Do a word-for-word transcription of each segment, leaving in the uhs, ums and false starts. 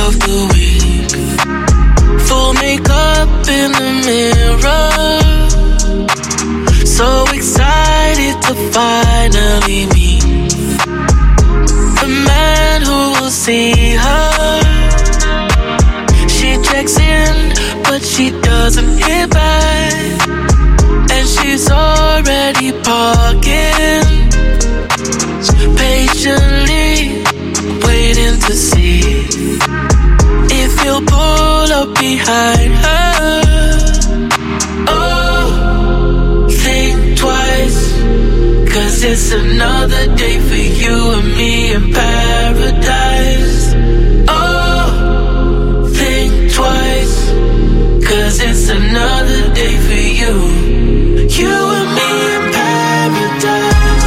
of the week. Full makeup in the mirror. So excited to finally meet the man who will see her. She checks in, but she doesn't hit back. And she's already parking, patiently waiting to see if he'll pull up behind her. Oh, think twice, cause it's another day for you and me in paradise. Oh, think twice, cause it's another day for you, you and me in paradise.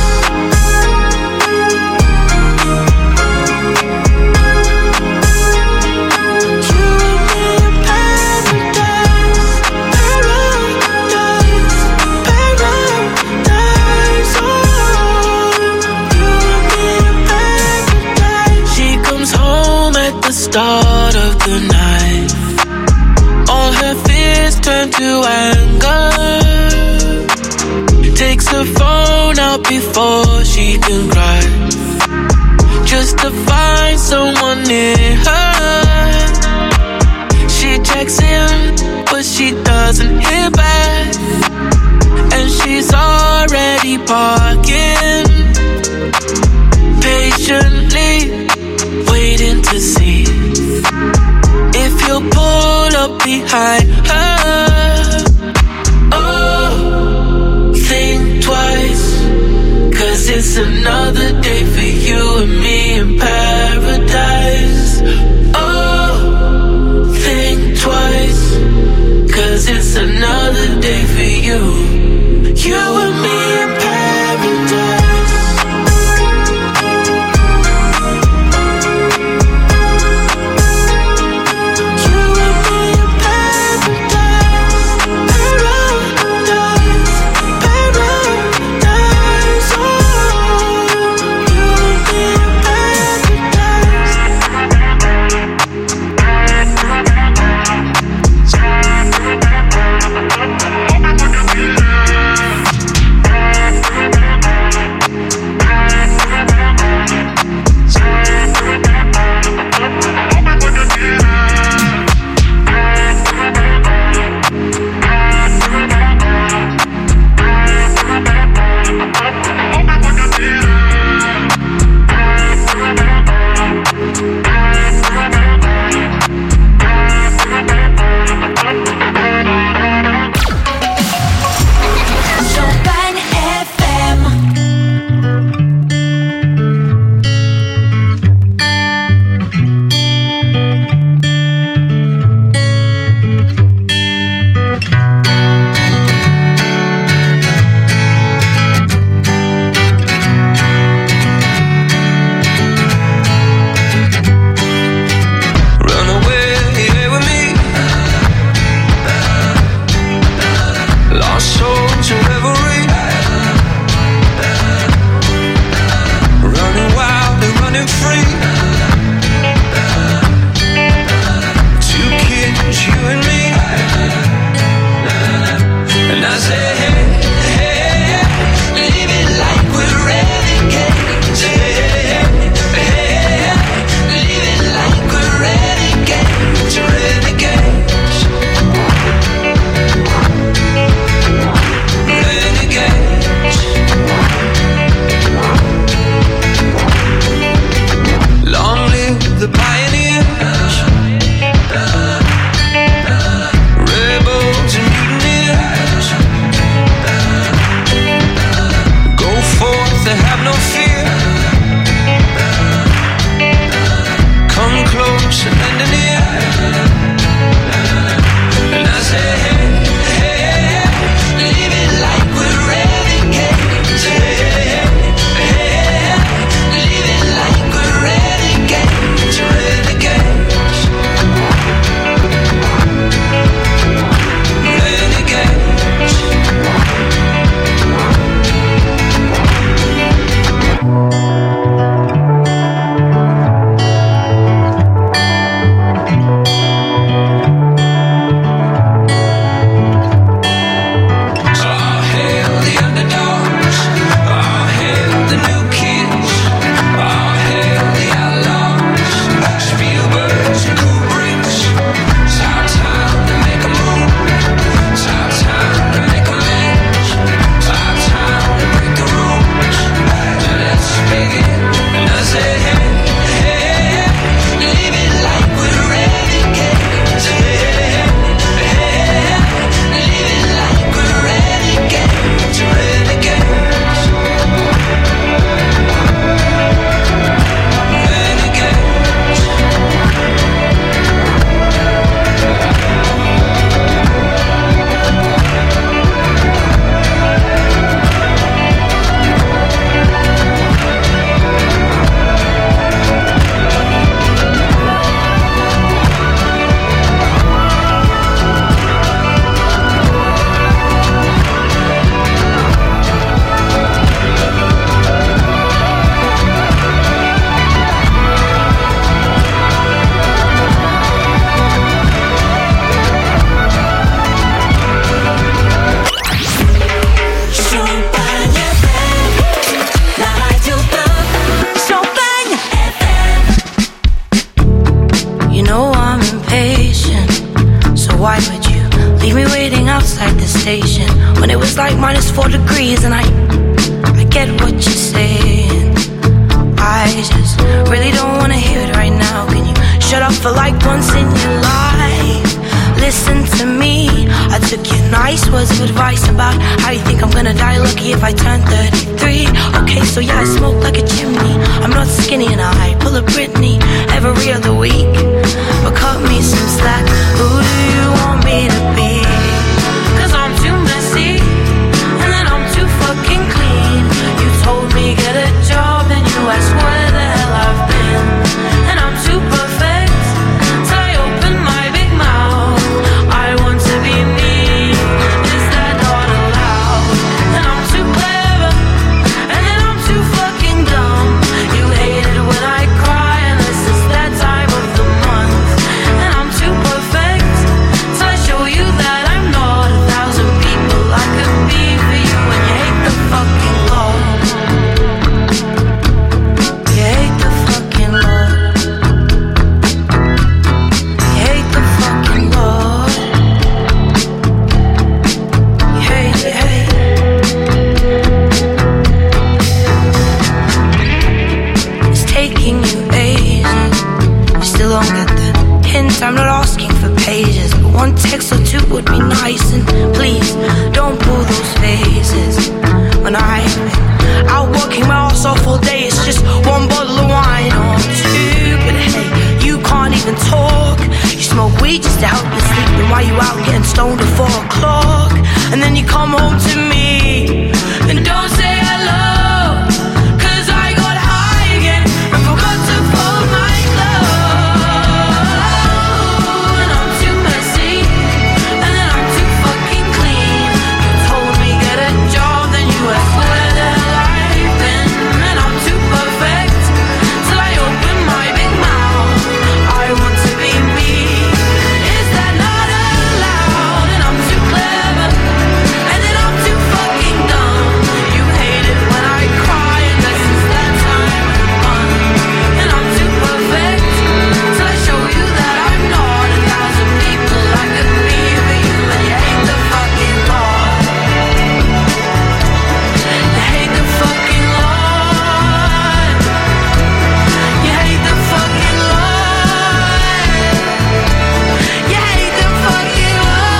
You and me in paradise. Paradise, paradise. Oh, you and me in paradise. She comes home at the start of the night. All her fears turn to anger. Takes her phone out before she can cry, just to find someone near her. She checks in, but she doesn't hear back. And she's already parking, patiently waiting to see if he'll pull up behind her. Oh, think twice, cause it's another day for you and me in paradise. Oh, think twice, cause it's another day for you, you and me in paradise. You and me in paradise. why would you leave me waiting outside the station when it was like minus four degrees? And I, I get what you're saying. I just really don't wanna hear it right now. Can you shut up for like once in your life? Listen to me. I took your nice words of advice about how you think I'm gonna die lucky if I turn thirty-three. Okay, so yeah, I smoke like a chimney. I'm not skinny and I pull a Britney every other week. But cut me some slack. Who do you want me to be? Cause I'm too messy and then I'm too fucking clean. You told me get a job and you asked where the hell I've been. And I'm too perfect till I open my big mouth. I want to be me. Is that not allowed? And I'm too clever and then I'm too fucking dumb. You hate it when I cry unless it's that time of the month. And I'm too perfect till I show you that I'm not a thousand people I could be for you. And you hate the fucking Lord. You hate the fucking Lord. You hate the fucking Lord. You hate, you hate. It's taking you ages. You still don't get the hint. I'm not asking for pages, but one text or two would be nice. And please don't pull those faces when I've been out working my ass off all day. It's just one bottle of wine or two. But hey, you can't even talk. You smoke weed just to help you sleep. Then why you out getting stoned at four o'clock? And then you come home to me and don't say hello. Cause I got high again and forgot to fold my clothes. And I'm too messy and then I'm too fucking clean. You told me get a job, then you asked where the hell I've been. And I'm too perfect till I open my big mouth. I want to be me. Is that not allowed? And I'm too clever and then I'm too fucking dumb. You hate it when I cry unless it's that time of the month. And I'm too perfect till I show you that I'm not a thousand people I could be for you. And you hate the fucking Lord. You hate the fucking Lord. You hate the fucking Lord. You hate the fucking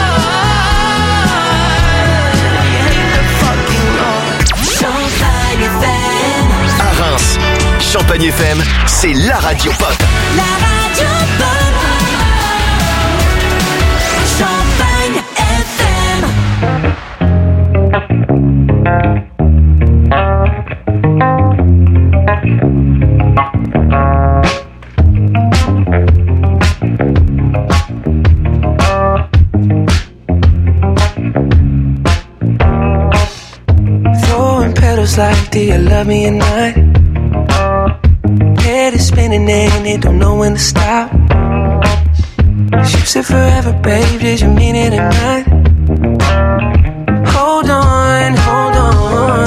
Lord. You hate the fucking Lord. Champagne F M. À Reims, Champagne F M, c'est la radio pop. La radio pop. Champagne F M. Throwing petals like, do you love me or not? Head is spinning and it don't know when to stop. You said forever, babe, did you mean it or not? Hold on, hold on.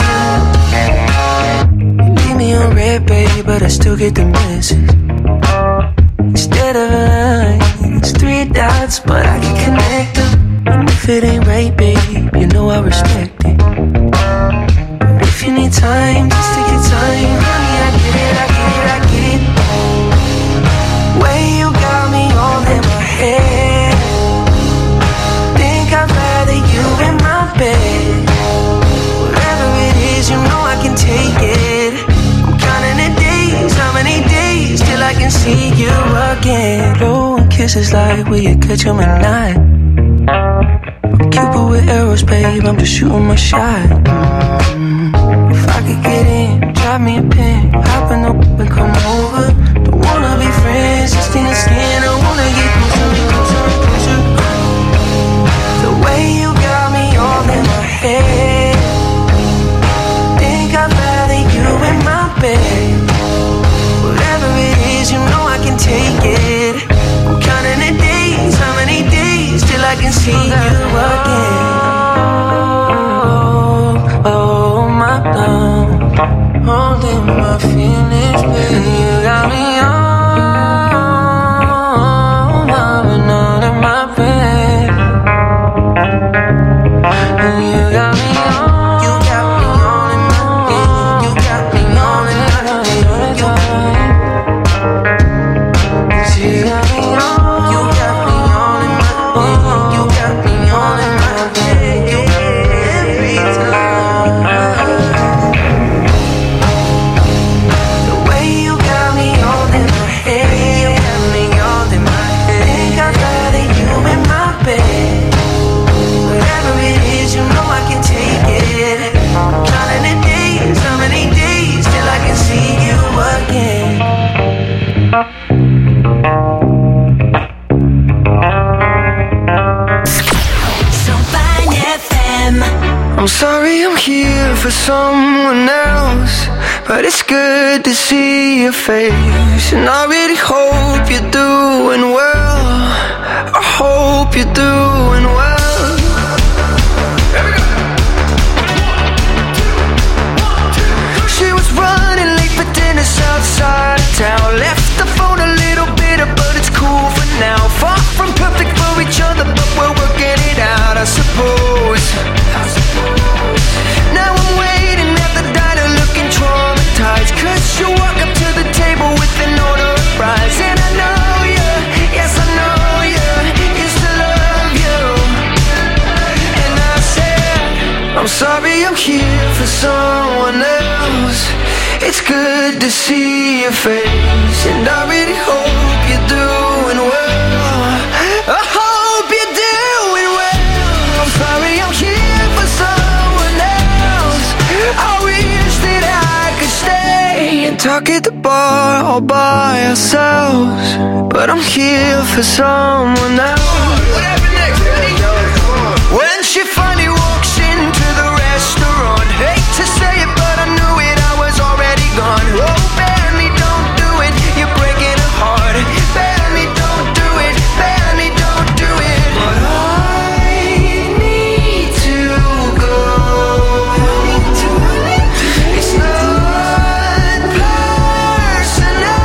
You leave me on red, baby, but I still get the message. Instead of a line, it's three dots, but I can connect them. And if it ain't right, babe, you know I respect it. But if you need time, just take your time. Honey, I get it, I get it, I get it. Way you got me all in my head. Think I'd rather you in my bed. Whatever it is, you know I can take it. I'm counting the days, how many days till I can see you again. Blowing kisses like, will you catch 'em at night? I'm Cupid with arrows, babe, I'm just shooting my shot. Mm-hmm. If I could get in, drop me a pin, hop in the whip and come over. Don't wanna be friends, just in the skin, I wanna get closer and closer and closer. The way you got me all in my head. Think I'd rather you in my bed. Whatever it is, you know I can take it. I'm counting the days, how many days till I can see you again. Oh, oh my love, holding my feelings, baby. You got me on. I'm sorry I'm here for someone else, but it's good to see your face. And I really hope you're doing well. I hope you're doing well. Here we go. She was running late for dinner outside of town. Left the phone a little bitter, but it's cool for now. Far from perfect for each other, but we're working it out, I suppose. Now I'm waiting at the diner looking traumatized, cause you walk up to the table with an order of fries. And I know you, yes I know you, used to love you. And I said, I'm sorry I'm here for someone else. It's good to see your face, and I really hope you're doing well. I hope you're doing well. I'm sorry I'm here for someone else. I wish that I could stay and talk at the bar all by ourselves, but I'm here for someone else. What happened next, buddy? When she finally walks into the restaurant, hate to say it, but I knew it, I was already gone. Oh, Benny, don't do it, you're breaking her heart. Benny, don't do it, Benny, don't do it. But I need to go. It's not personal.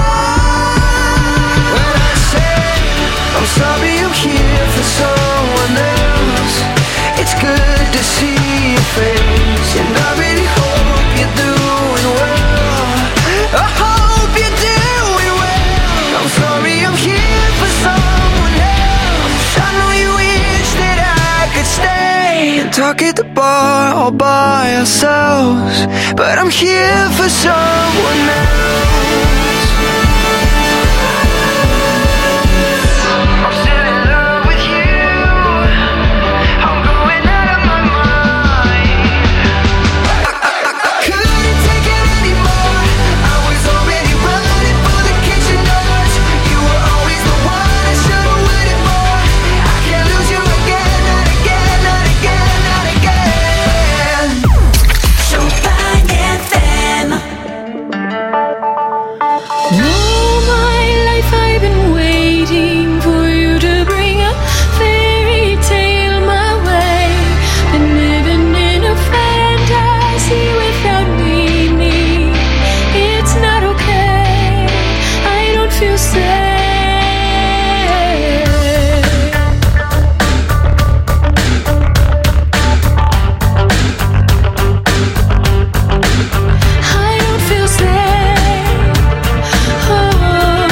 When I say I'm sorry I'm here for someone else, it's good to see your face, and I really hope you're doing well. I hope you're doing well. I'm sorry I'm here for someone else. I know you wish that I could stay and talk at the bar all by ourselves, but I'm here for someone else. I'm still in love with you. I'm going out of my mind. I couldn't take it anymore. I was already running for the kitchen doors. You were always the one I should've waited for. I can't lose you again, not again, not again, not again. Champagne F M. All my life I've been waiting for you to bring a fairy tale my way. Been living in a fantasy without meaning. It's not okay, I don't feel safe. I don't feel safe. Oh.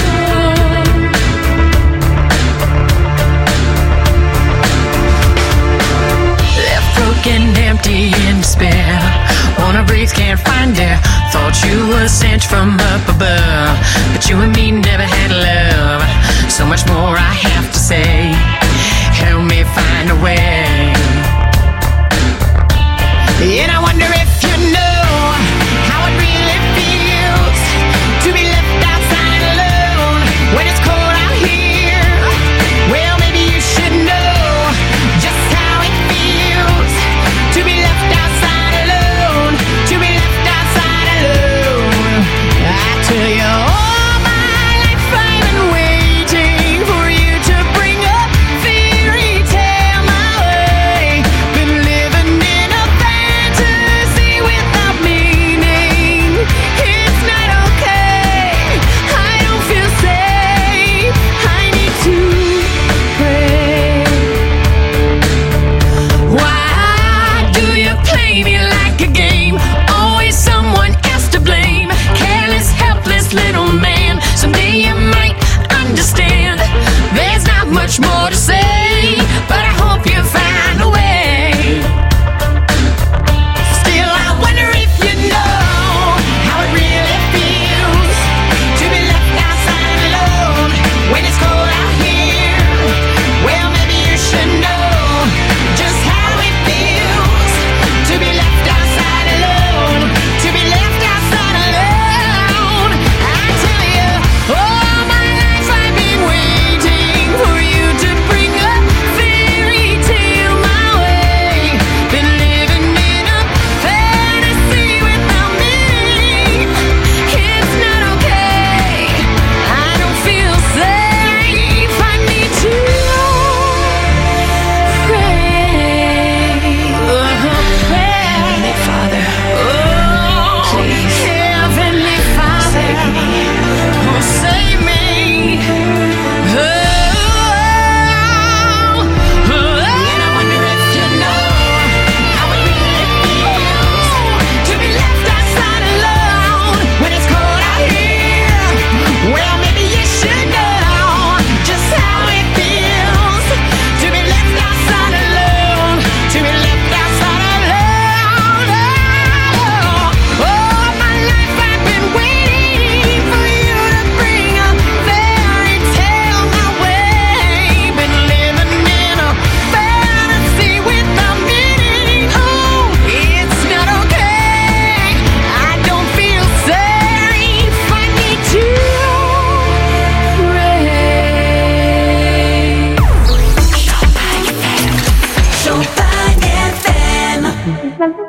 Left broken, empty, in despair. Wanna breathe, can't find air. Thought you were sent from up above, but you and me never had love. So much more I have to say. Help me find a way. And I wonder if you know how it really feels to be left outside alone when it's cold out here. Well, maybe you should know just how it feels to be left outside alone, to be left outside alone. I tell you, all my life I've been waiting for you to bring a fairy tale my way. Been living in a fantasy without meaning. It's not okay, I don't feel safe. I need to pray. Why do you play me like a game? Always someone else to blame. Careless, helpless little man. Someday you might understand. There's not much more to say, but I hope you find a way. Still, I wonder if you know how it really feels to be left outside alone when it's cold out here. Well, maybe you should know just how it feels to be left outside alone, to be left outside alone. I tell you, all my life I've been waiting for you to bring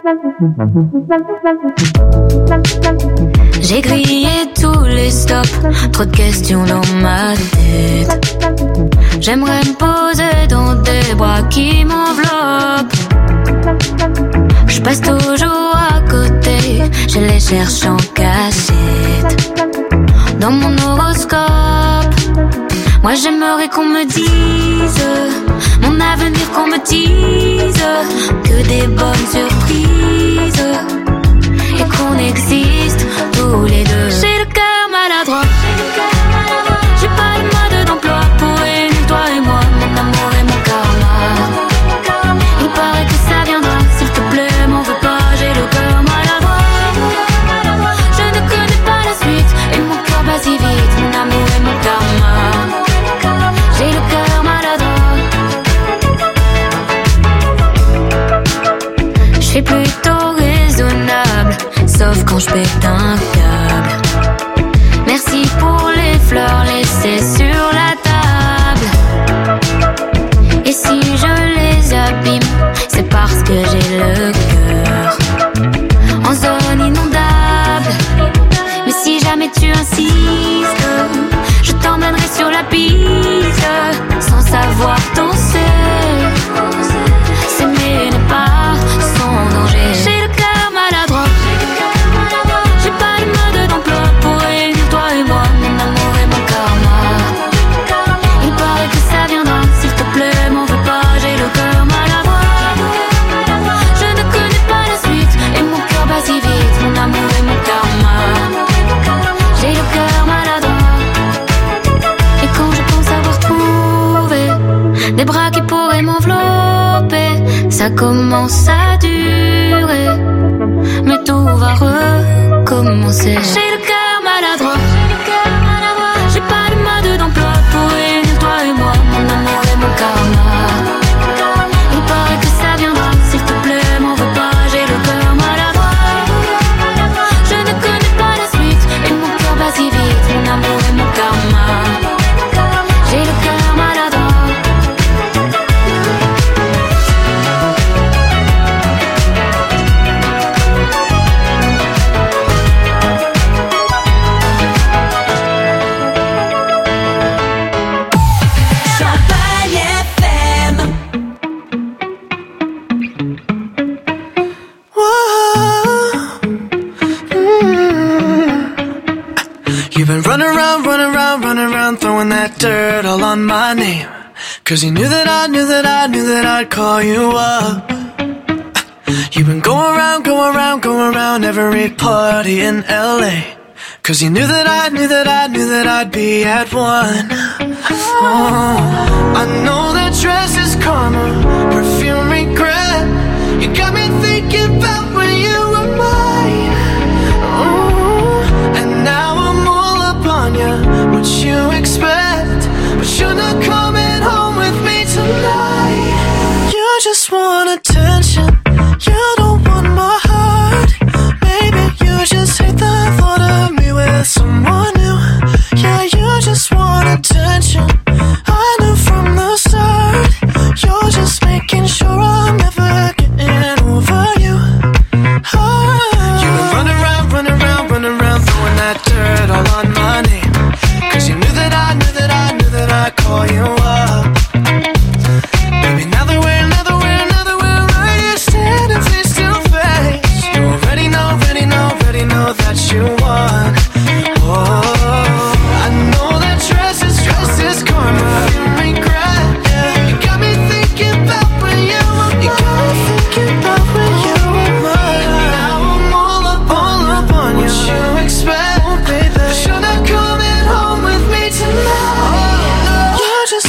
J'ai grillé tous les stops, trop de questions dans ma tête. J'aimerais me poser dans des bras qui m'enveloppent. Je passe toujours à côté, je les cherche en cachette. Dans mon horoscope, moi j'aimerais qu'on me dise mon avenir, qu'on me dise que des bonnes surprises et qu'on existe tous les deux. J'ai le cœur maladroit, j'ai pas de mode d'emploi pour réunir toi et moi, mon amour et mon karma. Il paraît que ça viendra, s'il te plaît, m'en veux pas, j'ai le cœur maladroit. Je ne connais pas la suite et mon cœur bat si vite, mon amour et mon karma. J'ai le cœur maladroit. Je suis plutôt raisonnable, sauf quand je pète un câble. Merci pour les fleurs laissées sur la table. Et si je les abîme, c'est parce que j'ai le cœur en zone inondable. Mais si jamais tu insistes, je t'emmènerai sur la piste, sans savoir danser. S'aimer n'est pas sans danger. J'ai le cœur maladroit, j'ai pas de mode d'emploi pour réunir toi et moi, mon amour et mon karma. Il paraît que ça viendra, s'il te plaît, m'en veux pas, j'ai le cœur maladroit. Je ne connais pas la suite et mon cœur bat si vite, mon amour et mon karma. J'ai le cœur maladroit. Et quand je pense avoir trouvé des bras qui pourraient m'envelopper, ça commence à durer, mais tout va recommencer. J'ai le cœur maladroit, j'ai pas de mode d'emploi pour réunir toi et moi, mon amour et mon karma. Il paraît que ça viendra, s'il te plaît, m'en veux pas, j'ai le cœur maladroit. Je ne connais pas la suite et mon cœur bat si vite, mon amour et mon karma. J'ai le cœur maladroit. You've been running around, running around, running around, throwing that dirt all on my name. Cause you knew that I knew that I knew that I'd call you up. You've been going around, going around, going around every party in L A. Cause you knew that I knew that I knew that I'd be at one. Oh, I know that dress is karma, perfume regret. You got me thinking about when you were mine. Oh, and now I'm all up on you, what you expect. But you're not coming home with me tonight. You just want attention, you don't want my heart. Maybe you just hate the thought of me with someone new. Yeah, you just want attention, I knew from the start. You're just making sure I'm never getting over you. Oh. You've been running around, running around, running around, throwing that dirt all on my name. Cause you knew that I knew that I knew that I'd call you up. Baby, now that we're, now that we're, now that we're right here standing face to face, you already know, already know, already know that you won. Oh, I know that dress is, dress is karma, you regret. Yeah, you got me thinking about when you were mine. You got me thinking about when you were mine. Now I'm all up, all up on you. What you expect, oh, baby? But you're not coming home with me tonight. Oh, no. You just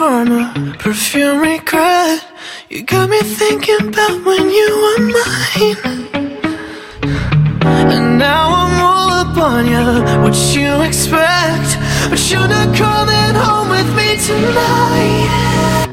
karma, perfume regret. You got me thinking about when you were mine. And now I'm all up on you, what you expect. But you're not coming home with me tonight.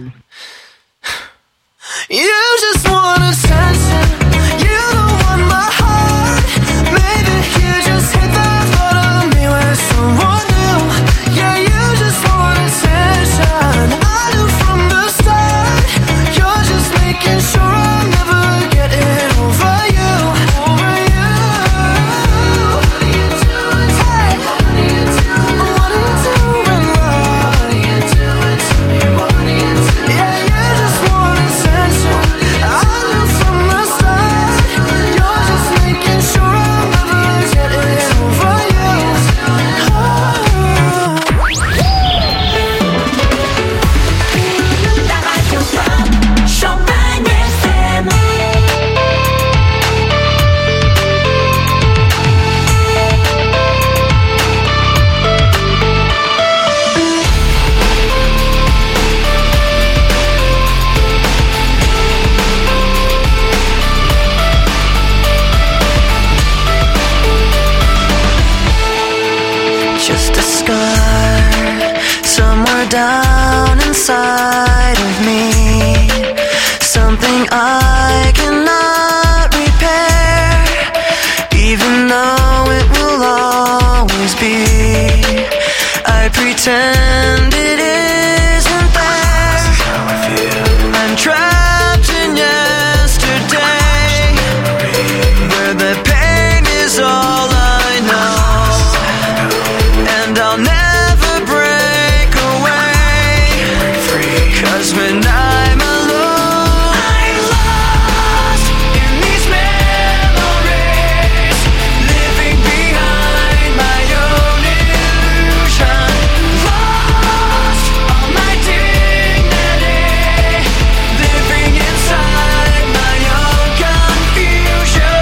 You just want attention, you don't want my heart. Maybe you just hate the thought of me with someone new. Yeah, you just want attention, I knew from the start. You're just making sure I'm never getting over you. Over you. What are you doing? Hey, what are you doing? What are you doing? What are you doing to me? What are you doing? Yeah, you just want attention, I knew from the start. You're just making sure I'm never getting over you. La radio pop, Champagne F M. Just a scar somewhere down inside of me, something I cannot repair, even though it will always be. I pretend it isn't there. I'm trapped in yesterday, where the pain is all I know. And I'll never break away, 'cause when I'm alone, I'm lost in these memories, living behind my own illusion. Lost all my dignity, living inside my own confusion.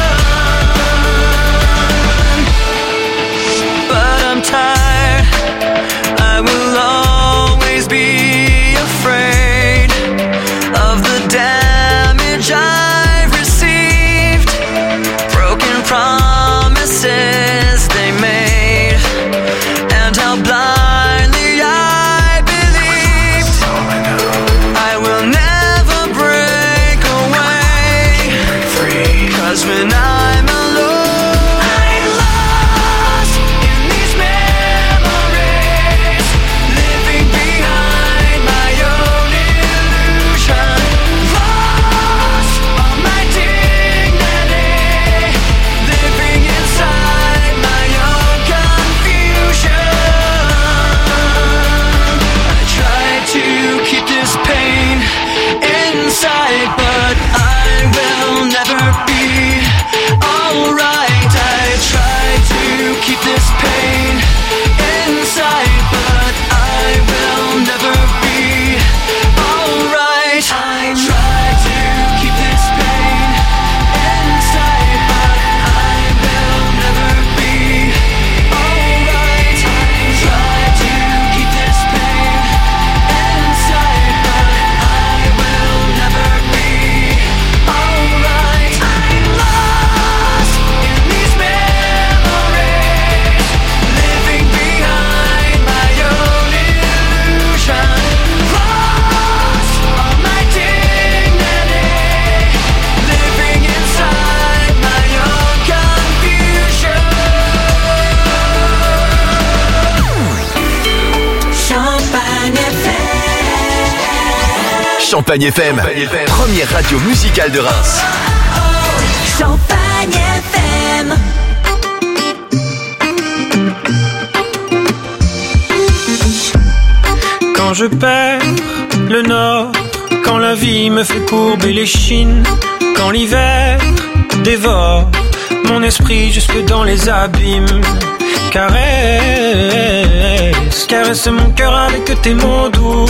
But I'm tired, I will always be afraid of the damage I've received, broken promises they made, and how blindly I believed. I will never break away, 'cause when I'm alone, I'm lost in these memories, living behind my own illusion. Lost all my dignity, living inside my own confusion. I tried to keep this pain inside, but I will never be alright. I tried to keep this pain inside, but I will never be alright. I tried to keep this pain inside, but I will never be alright. I tried to keep this pain inside, but I will never be alright. I'm lost in these memories, living behind my own illusion. Lost all my dignity, living inside my own confusion. Champagne F M. Champagne F M, première radio musicale de Reims. Champagne F M. Quand je perds le nord, quand la vie me fait courber les chines, quand l'hiver dévore mon esprit jusque dans les abîmes. Caresse, caresse mon cœur avec tes mots doux.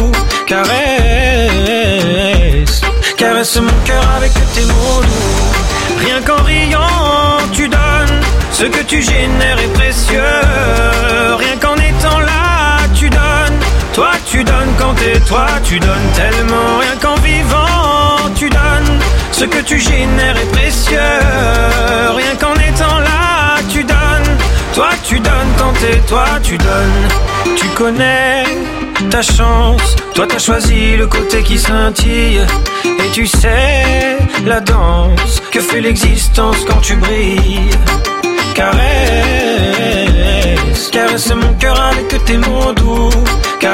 Caresse, caresse mon cœur avec tes mots doux. Rien qu'en riant, tu donnes ce que tu génères est précieux. Rien qu'en étant là, tu donnes. Toi, tu donnes quand et toi tu donnes tellement. Rien qu'en vivant tu donnes. Ce que tu génères est précieux. Rien qu'en étant là tu donnes. Toi tu donnes quand et toi tu donnes. Tu connais ta chance. Toi t'as choisi le côté qui scintille. Et tu sais la danse que fait l'existence quand tu brilles. Caresse, caresse mon cœur avec tes mots doux. Caresse,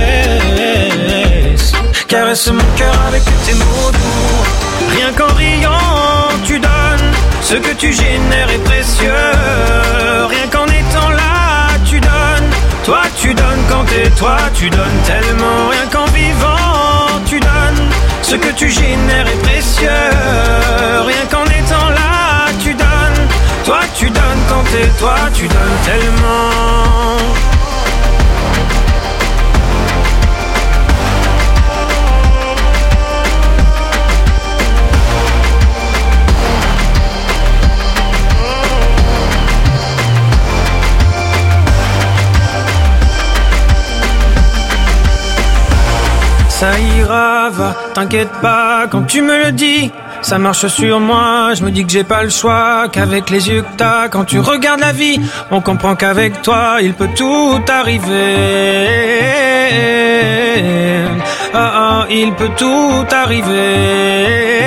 caresse mon cœur avec tes mots doux. Rien qu'en riant tu donnes. Ce que tu génères est précieux. Rien qu'en étant là tu donnes. Toi tu donnes quand et toi tu donnes tellement. Rien qu'en vivant tu donnes. Ce que tu génères est précieux. Rien qu'en étant là tu donnes. Toi tu donnes quand et toi tu donnes tellement. Ça ira, va, t'inquiète pas quand tu me le dis. Ça marche sur moi, je me dis que j'ai pas le choix. Qu'avec les yeux que t'as, quand tu regardes la vie, on comprend qu'avec toi, il peut tout arriver. Ah ah, il peut tout arriver.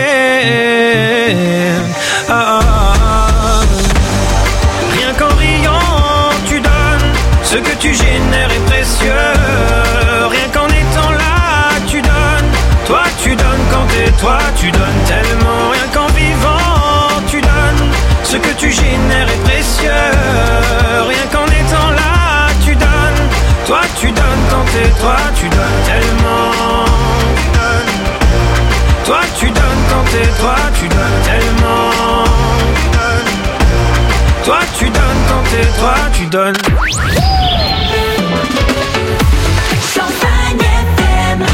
Ah ah, rien qu'en riant, tu donnes. Ce que tu génères est précieux. Rien qu'en étant là, tu donnes. Toi tu donnes quand et toi tu donnes tellement. Rien qu'en vivant tu donnes. Ce que tu génères est précieux. Rien qu'en étant là tu donnes. Toi tu donnes quand et toi tu donnes tellement. Tu donnes. Toi tu donnes quand et toi tu donnes tellement. Tu donnes. Toi tu donnes quand et toi tu donnes. Champagne F M.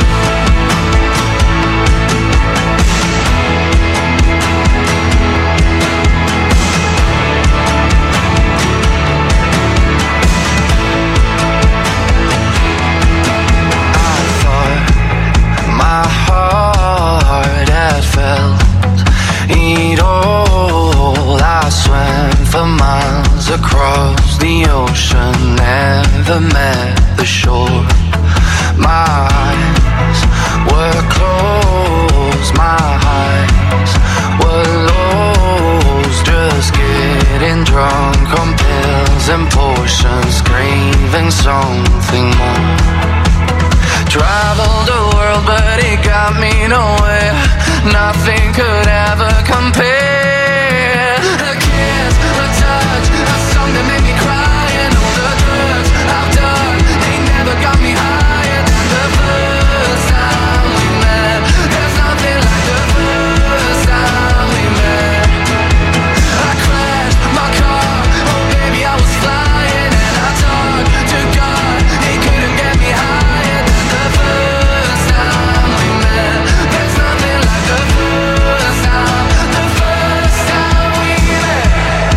My heart had felt it all. I swam for miles across the ocean, never met the shore. My eyes were closed, my eyes were lost, just getting drunk on pills and potions, craving something more. Traveled the world but it got me nowhere. Nothing could ever compare. A kiss, a touch, a song that made me cry. And all the drugs I've done, they never got me higher than the first time we met. There's nothing like the first time we met. I crashed my car, oh baby I was flying. And I talked to God, he couldn't get me higher than the first time we met. There's nothing like the first time, the first time we met.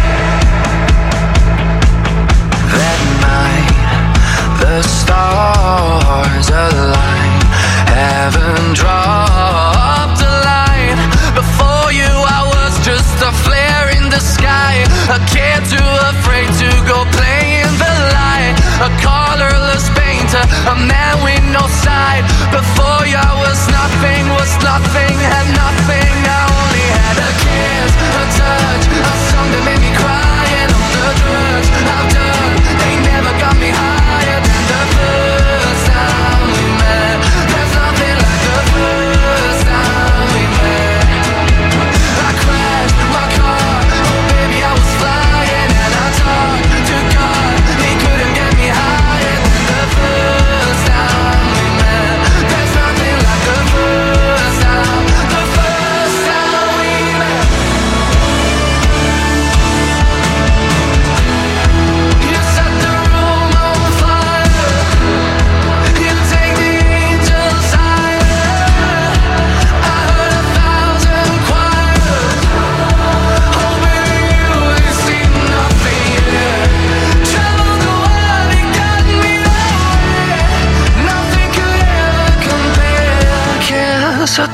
That night, the stars aligned, heaven dropped a line. Before you I was just a flare in the sky, a kid too afraid to go play in the light, a colorless painter, a man with no side. Before you I was nothing, was nothing, had nothing. I only had a kiss, a touch, a song that made me cry. And all the drugs I've done, they never got me higher than the first time we met. There's nothing like the first time we met. I crashed my car, oh baby I was flying. And I talked to God, he couldn't get me higher than the first time we met. There's nothing like the first time, the first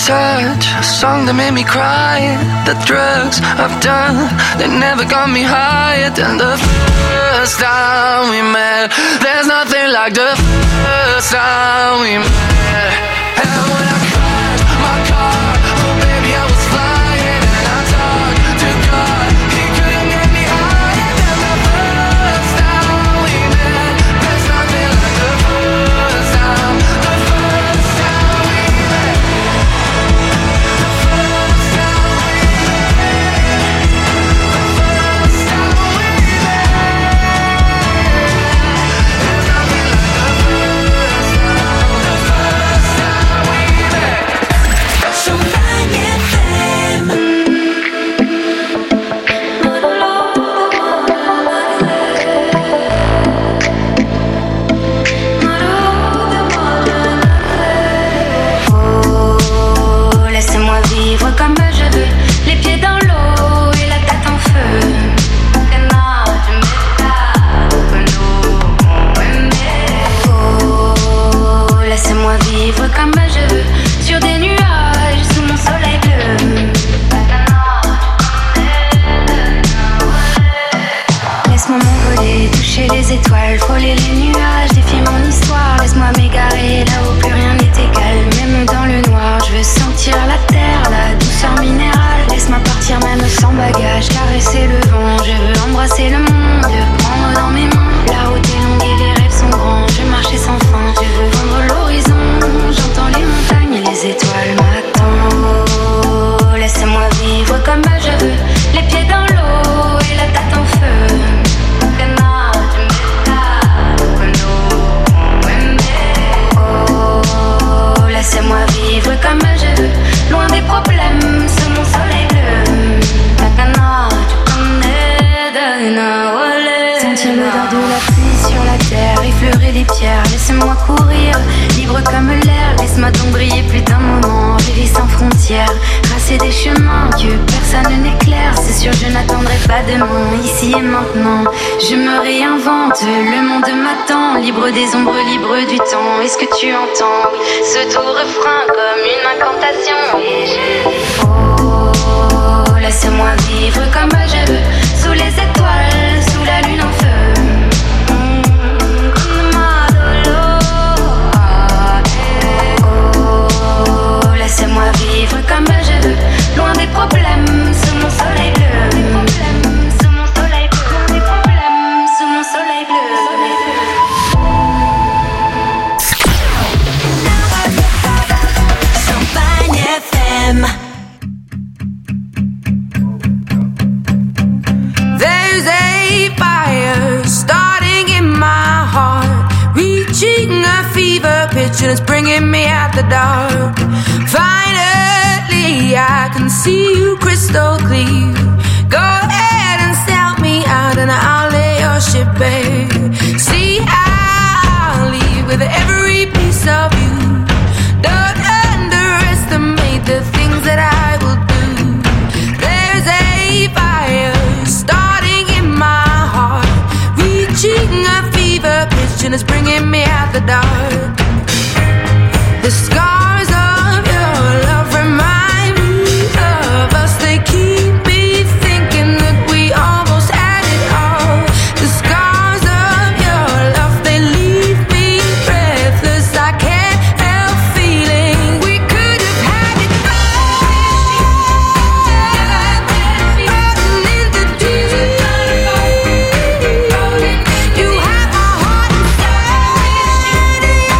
touch, a song that made me cry. The drugs I've done, they never got me higher than the first time we met. There's nothing like the first time we met. And when I crashed my car, oh baby I was flying, and I talked to God, he couldn't get me higher than the first time we met. There's nothing like the first time, the first time we met. The first time we met. The first time we met. There's nothing like the first time, the first time we met. Champagne F M. Oh, laissez-moi vivre comme je veux, les pieds dans l'eau et la tête en feu. Oh, laissez-moi vivre comme je veux, sur des nuages sous mon soleil bleu. Laisse-moi m'envoler, toucher les étoiles, frôler les nuages, défier mon histoire. Laisse-moi m'égarer là où plus rien n'est égal. Même dans le noir, je veux sentir la terre, la douceur minérale. Laisse-moi partir même sans bagage, caresser le vent. Je veux embrasser le monde, le prendre dans mes mains. La route est longue et les rêves sont grands. Je veux marcher sans fin, je veux vendre l'horizon. J'entends les montagnes et les étoiles m'attendent. Oh, laissez-moi vivre comme je veux, les pieds dans l'eau et la tête en feu. Oh, laissez-moi vivre comme je veux, loin des problèmes, sous mon soleil bleu. Sentir l'odeur de la pluie sur la terre, effleurer les pierres, laissez-moi courir, libre comme l'air. Laisse-moi donc briller plus d'un moment, rêver sans frontières, tracer des chemins que personne n'éclaire. C'est sûr je n'attendrai pas demain, ici et maintenant. Je me réinvente, le monde m'attend, libre des ombres, libre du temps. Est-ce que tu entends, oui, ce doux refrain comme une incantation. Et je... Oh, laissez-moi vivre comme je veux, sous les étoiles, sous la lune en feu. Oh, laissez-moi vivre comme je veux, loin des problèmes, sous mon soleil bleu. Des problèmes, sous mon soleil bleu. Des problèmes, sous mon soleil bleu. Champagne F M. There's a fire starting in my heart, reaching a fever pitch and it's bringing me out the dark. Finally, I can see you crystal clear. Go ahead and sell me out and I'll lay your ship bare. See, I'll leave with every piece of you. Don't underestimate the things that I will do. There's a fire starting in my heart, reaching a fever pitch and it's bringing me out the dark. The scars of your love remind me of us. They keep me thinking that we almost had it all. The scars of your love, they leave me breathless. I can't help feeling we could have had it all. Rolling in the deep. You have my heart inside.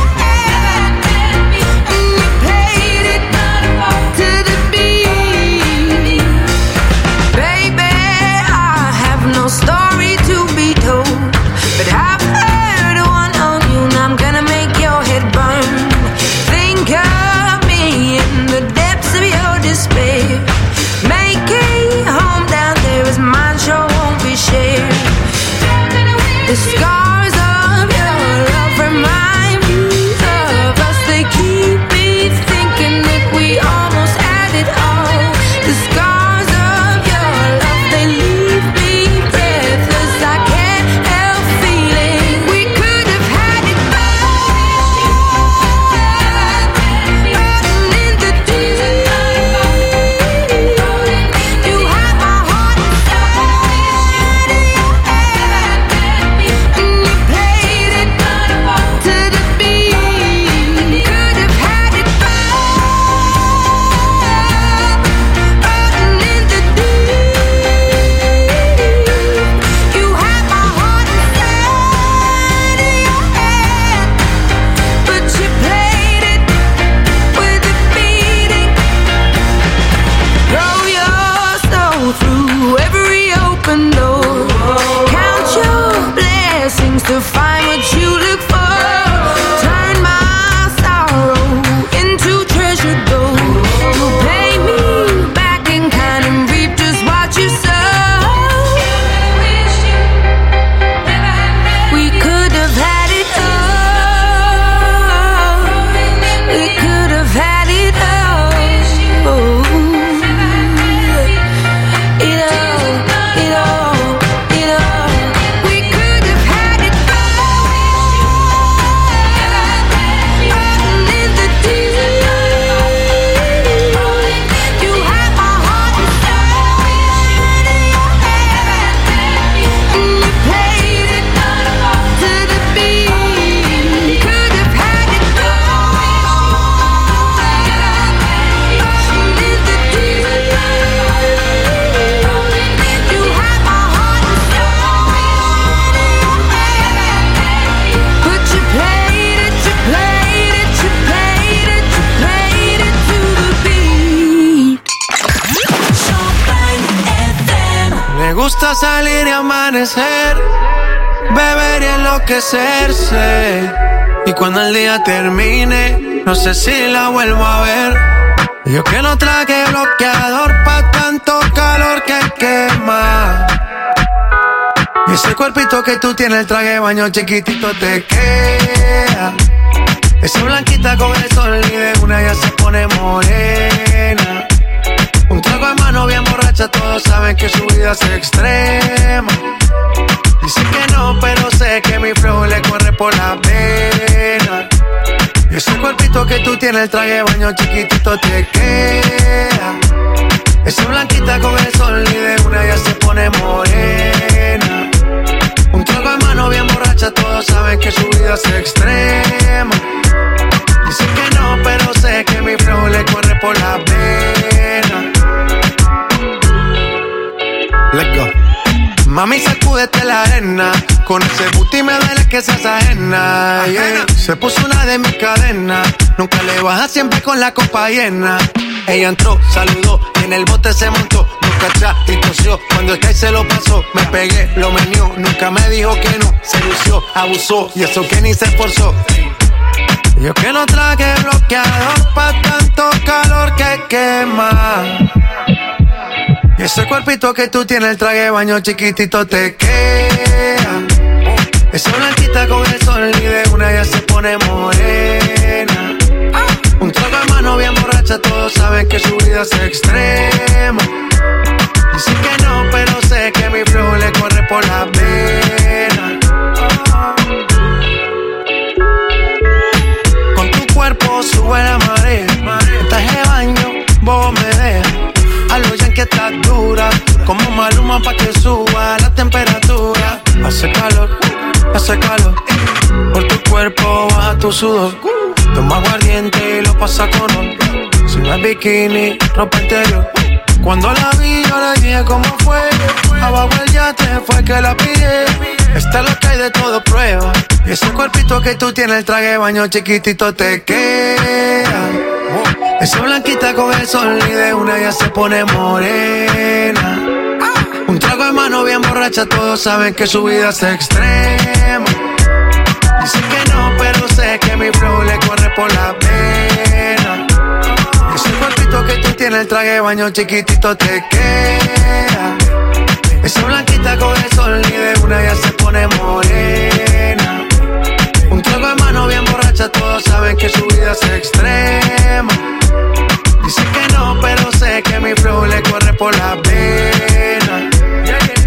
through every open door. Count your blessings to find what you look for. Turn my sorrow into treasure gold. You pay me back in kind and reap just what you sow. We could have had it all. We could have had it all. It all, it all, it all. We could have had it all. Out in the deep, you had my heart and soul, and you played it to the beat. Could have had it all. Out in the deep, you had my heart and soul, but you played it, you played it, you played it, you played it to the beat. Champagne F M. Le gusta salir y amanecer, beber y enloquecerse. Y cuando el día termine, no sé si la vuelvo a ver. Yo que no traje bloqueador pa' tanto calor que quema. Y ese cuerpito que tú tienes, el traje de baño chiquitito te queda. Esa blanquita con el sol y de una ya se pone morena. Un trago en mano bien borracha, todos saben que su vida es extrema. Dice que no, pero sé que mi flow le corre por la vena. Y ese cuerpito que tú tienes, el traje de baño chiquitito te queda. Esa blanquita con el sol y de una ya se pone morena. Un trago en mano bien borracha, todos saben que su vida es extrema. Dice que no, pero sé que mi flow le corre por la vena. Let's go. Mami, sacúdete la arena. Con ese booty me duele que seas ajena, yeah. Se puso una de mis cadenas. Nunca le baja, siempre con la copa llena. Ella entró, saludó y en el bote se montó. Nunca atrás y tosió. Cuando el Sky se lo pasó, me pegué, lo menió. Nunca me dijo que no, se lució, abusó. Y eso que ni se esforzó. Yo que no traje bloqueador pa' tanto calor que quema. Y ese cuerpito que tú tienes, el traje de baño chiquitito te queda. Esa blanquita con el sol y de una ya se pone morena. Un trago en mano bien borracha, todos saben que su vida es extrema. Dice que no, pero sé que mi flow le corre por la vena. Con tu cuerpo sube la marea. Traje de baño, vos me dejas. A lo ya que estás dura, como Maluma pa' que suba la temperatura. Hace calor, hace calor. Por tu cuerpo baja tu sudor. Toma aguardiente y lo pasa con oro. Si no es bikini, ropa interior. Cuando la vi yo le dije cómo fue. Abajo el yate fue que la pillé. Esta es lo que hay de todo prueba. Y ese cuerpito que tú tienes, el traje de baño chiquitito te queda. Esa blanquita con el sol y de una ya se pone morena. Un trago en mano bien borracha, todos saben que su vida es extrema. Dice que no, pero sé que mi flow le corre por la vena. Ese cuerpito que tú tienes, el traje de baño chiquitito te queda. Esa blanquita con el sol y de una ya se pone morena. Un trago en mano bien borracha, todos saben que su vida es extrema. Dice que no, pero sé que mi flow le corre por la vena. Yeah, yeah.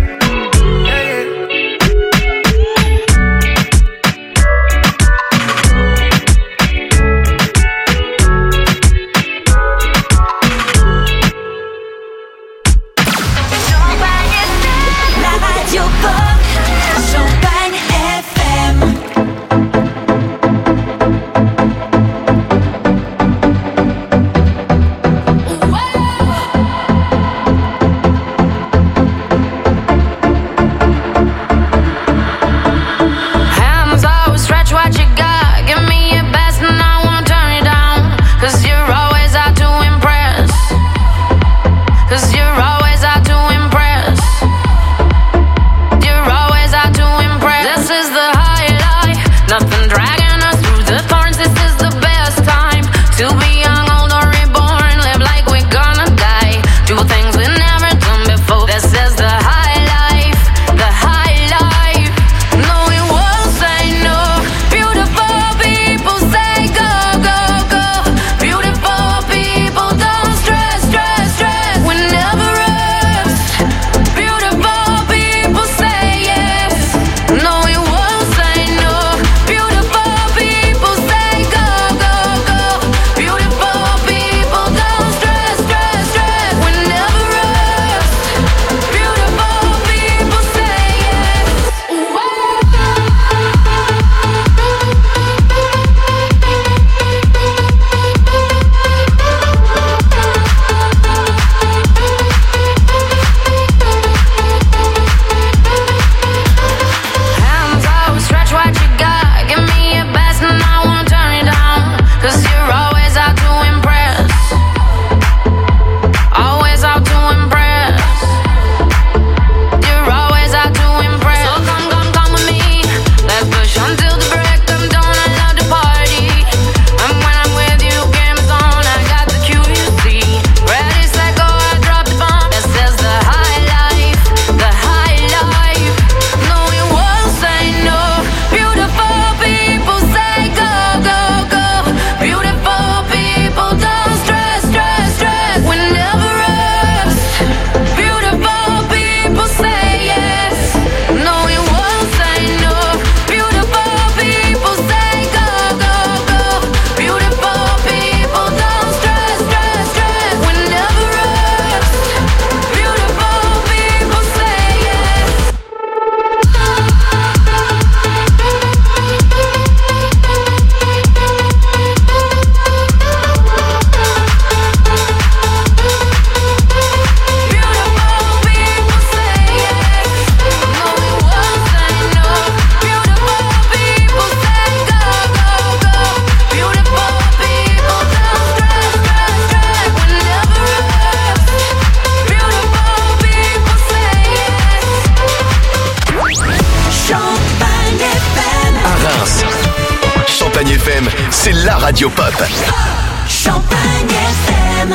c'est la radio pop. Champagne F M.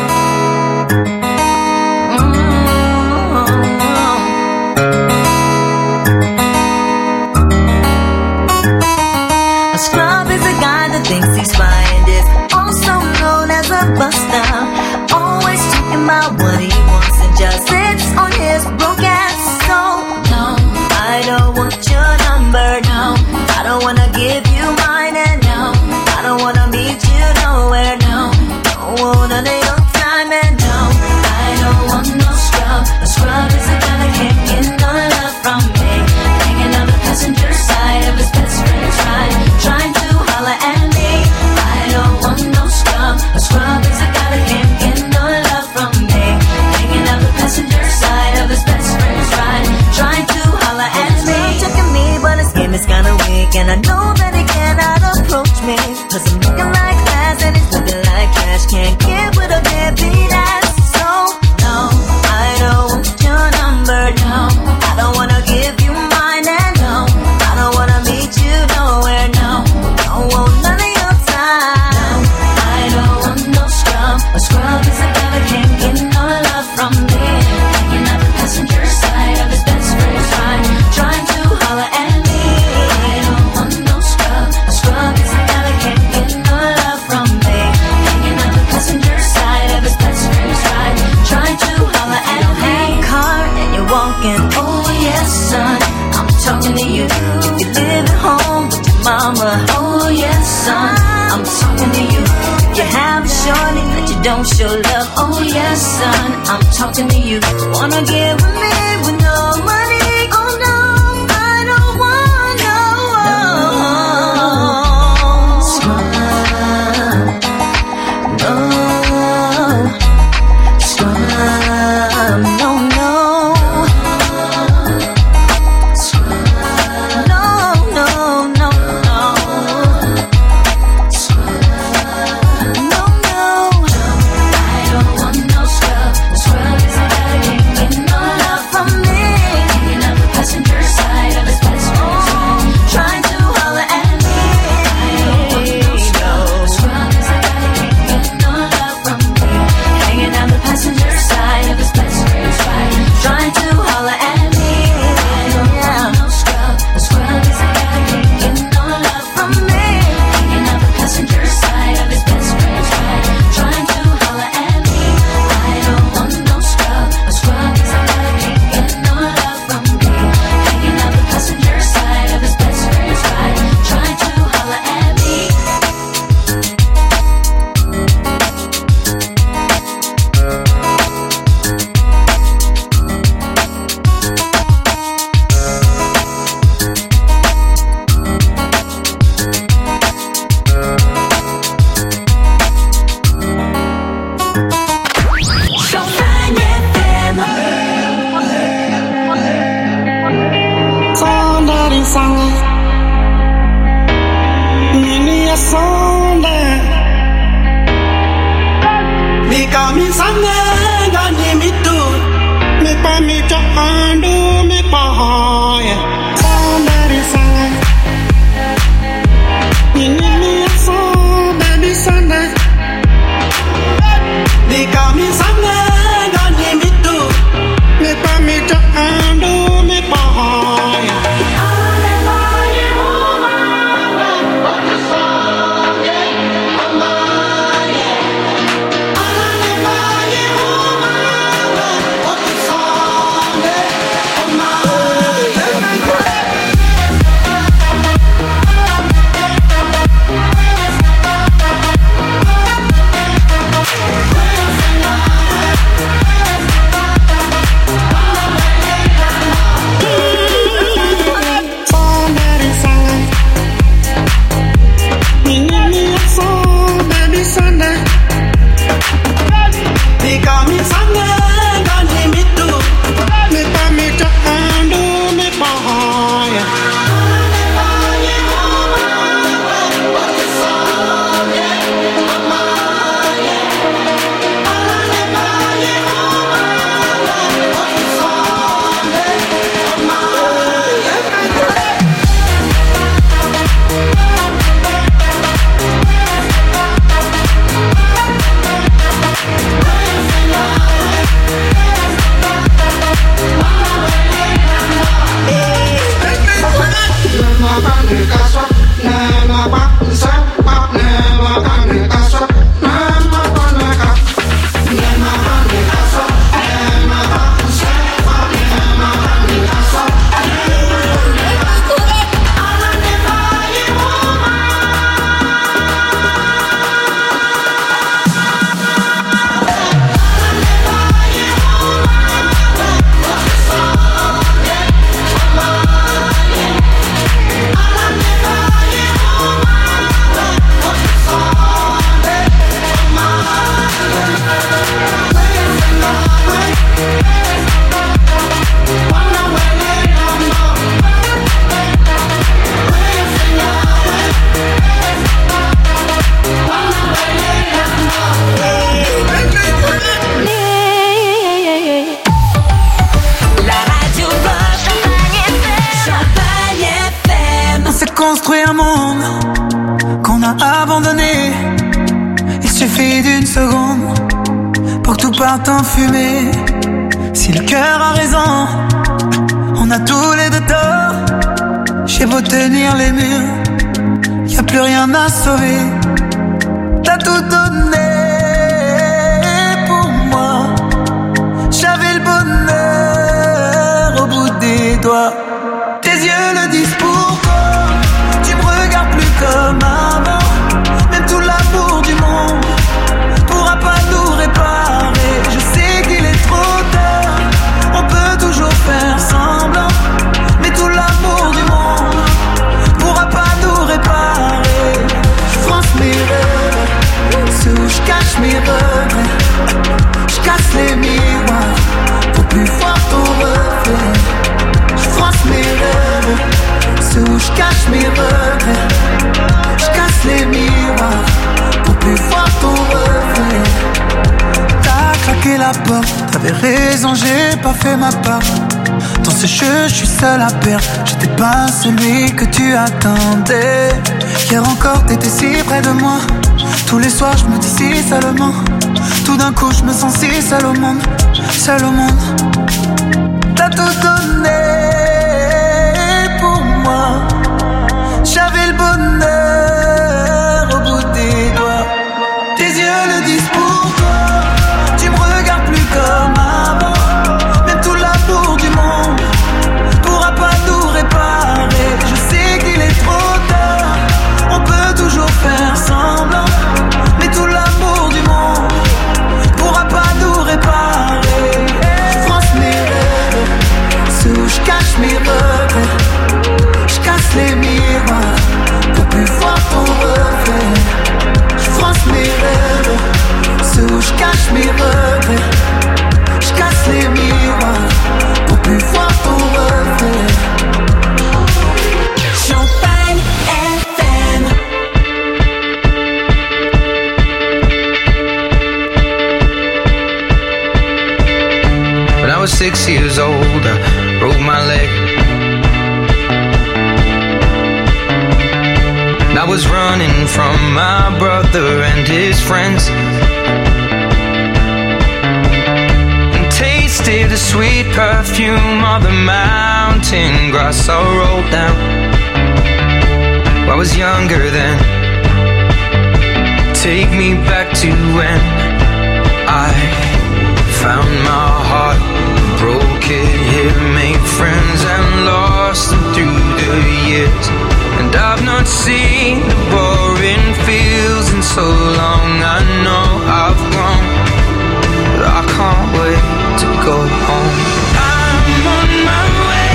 A scrub is a guy that thinks he's fine, is also known as a buster. Always talking about what he wants and just sits on his broke ass soul. No, I don't want your number, no. I don't wanna give you mine, and no, I don't wanna meet you nowhere, no. Don't want none of your time, and no, I don't want no scrub. A scrub is a guy that can't get no love from me. Hanging on the passenger side of his best friend's ride, trying to holler at me. I don't want no scrub. A scrub is a guy that can't get no love from me. Hanging on the passenger side of his best friend's ride, trying to holler at me. He's checking me, but his game is kinda weak, and I know that he cannot approach me, 'cause I'm looking like glass and he's looking like cash. Can't get with a deadbeat ass. So no, I don't want your number, no. I don't wanna give you mine, and no, I don't wanna meet you nowhere, no. Don't want none of your time. No, I don't want no scrub. A scrub is a guy that can't get no love from me. Hanging out the passenger side of his best friend's ride, trying to holler at me. I don't want no scrub. A scrub is a guy that can't get no love from me. Hanging out the passenger side of his best friend's ride, trying to holler at me. You have a car and you're walking, oh yes son, I'm talking to you. If you live at home with your mama, oh yes son, I'm talking to you. If you have a shorty that you don't show love, oh yes son, I'm talking to you. Wanna get with me with no money, oh no, I don't want no scrub. No scrub, no, no scrub. No, no, no, no scrub. No, no, I don't want no scrub. A scrub is a guy that can't get no love from me. Hanging out the passenger side of his best friend's ride, trying to holler at me. I don't want no scrub. A scrub is a guy that can't get no love from me. Hanging out the passenger side of his best friend's ride, trying to holler at me. I don't want no scrub. A scrub is a guy that can't get no love from me. Hanging out the passenger side of his best friend's ride, trying to holler at me. I don't want no scrub. A scrub is a guy that can't get no love from me. Hanging out the passenger side of his best friend's ride, trying to holler at me. Champagne F M. Sondari sanga Nini ya sonda Mika mi sanga Gani mi tu Mi pa mi cha andu Mi pa hoya Sondari sanga Nini ya sonda Baby sanga Mika mi sanga Gani mi tu Mi pa mi cha andu Mi pa hoya Oh, construit un monde qu'on a abandonné. Il suffit d'une seconde pour que tout parte en fumée. Si le cœur a raison, on a tous les deux tort. J'ai beau tenir les murs, y'a plus rien à sauver. T'as tout donné pour moi. J'avais le bonheur au bout des doigts. Tes yeux le disent pourquoi. Tu me regardes plus comme avant. Même tout l'amour du monde pourra pas nous réparer. Je sais qu'il est trop tard. On peut toujours faire semblant, mais tout l'amour du monde pourra pas nous réparer. Je France mes rêves, ceux où je cache mes regrets. Je casse les miroirs pour plus voir ton reflet. Je France mes rêves, ceux où je cache mes regrets. Je casse les miroirs pour plus voir ton reflet. T'as claqué la porte, t'avais raison, j'ai pas fait ma part. Dans ce jeu, je suis seul à perdre. J'étais pas celui que tu attendais. Hier encore, t'étais si près de moi. Tous les soirs, je me dis si seulement. Tout d'un coup, je me sens si seul au monde. Seul au monde. T'as tout donné pour moi. J'avais le bonheur au bout des doigts. Tes yeux le disent pourquoi. Tu me regardes plus comme avant. Même tout l'amour du monde pourra pas nous réparer. Je sais qu'il est trop tard. On peut toujours faire semblant, mais tout l'amour du monde pourra pas nous réparer. Je France mes rêves, ceux où je cache mes regrets. Je casse les miroirs pour plus voir ton reflet. Je France mes rêves, ceux où je cache mes regrets. Je casse les miroirs pour plus voir ton reflet. Champagne F M. When I was six years old, I broke my leg. And I was running from my brother and his friends, and tasted the sweet perfume of the mountain grass I rolled down. I was younger then. Take me back to when I found my heart, broke it here, made friends and lost them through the years. And I've not seen the boring fields in so long. I know I've grown, but I can't wait to go home. I'm on my way,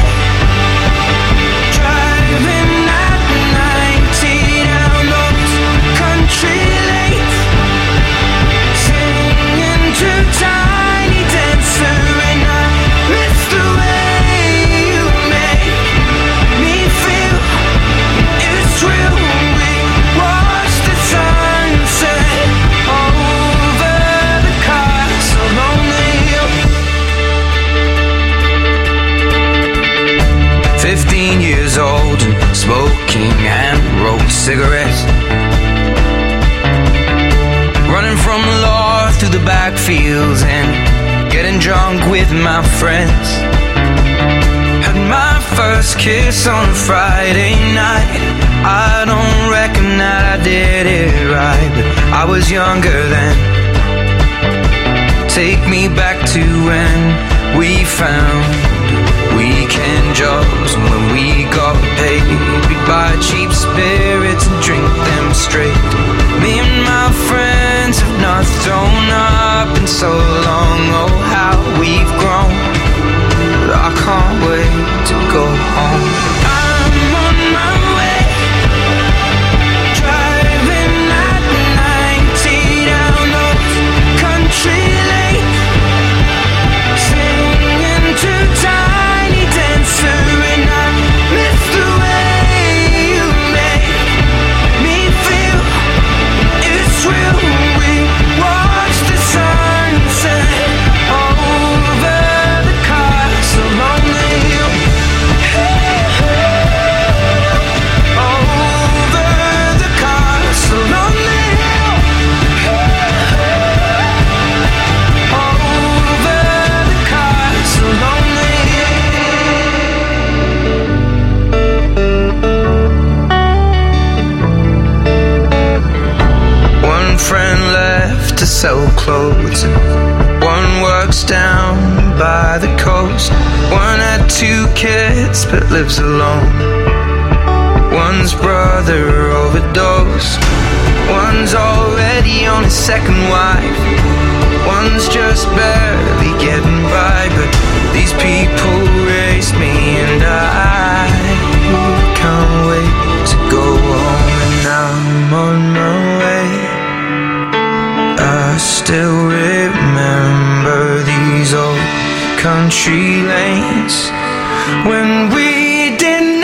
driving at ninety down those country lanes, singing to Tiny Dancer, and I miss the way you make me feel. It's real. We watch the sunset over the castle on the hill. Fifteen years old and smoking hand-rolled cigarettes, running from the law through the backfields and getting drunk with my friends. Had my first kiss on a Friday night. I don't reckon that I did it right, but I was younger then. Take me back to when we found weekend jobs, and when we got paid, we'd buy cheap spirits and drink them straight. Me and my friends have not thrown up in so long. Oh, how we've grown, but I can't wait to go home. I'm on my way, driving at ninety down those country lanes, singing to Tiny Dancer, and I miss the way you make me feel. It's real. We watch the sunset over sell clothes. One works down by the coast. One had two kids but lives alone. One's brother overdosed. One's already on his second wife. One's just barely getting by. But these people raised me and I can't wait to go home. And I'm on my way. I still remember these old country lanes when we didn't